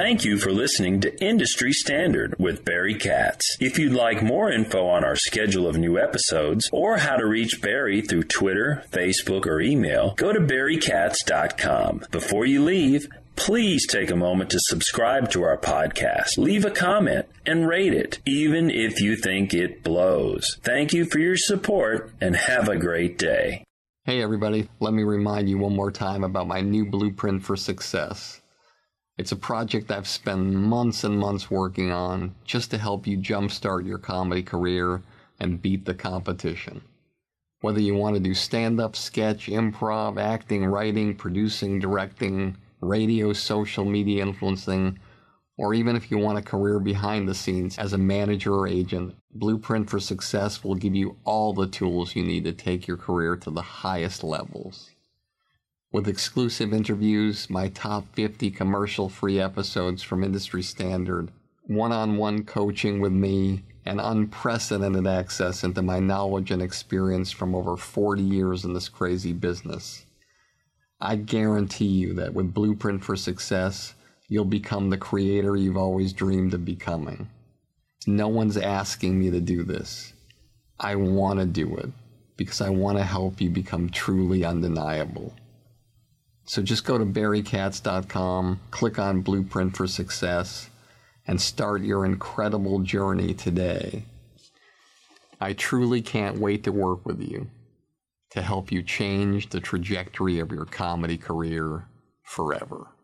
Thank you for listening to Industry Standard with Barry Katz. If you'd like more info on our schedule of new episodes or how to reach Barry through Twitter, Facebook, or email, go to barry katz dot com. Before you leave, please take a moment to subscribe to our podcast, leave a comment, and rate it, even if you think it blows. Thank you for your support, and have a great day. Hey everybody, let me remind you one more time about my new Blueprint for Success. It's a project I've spent months and months working on just to help you jumpstart your comedy career and beat the competition. Whether you want to do stand-up, sketch, improv, acting, writing, producing, directing, radio, social media influencing, or even if you want a career behind the scenes as a manager or agent, Blueprint for Success will give you all the tools you need to take your career to the highest levels. With exclusive interviews, my top fifty commercial-free episodes from Industry Standard, one-on-one coaching with me, and unprecedented access into my knowledge and experience from over forty years in this crazy business. I guarantee you that with Blueprint for Success, you'll become the creator you've always dreamed of becoming. No one's asking me to do this. I want to do it because I want to help you become truly undeniable. So just go to barry katz dot com, click on Blueprint for Success, and start your incredible journey today. I truly can't wait to work with you to help you change the trajectory of your comedy career forever.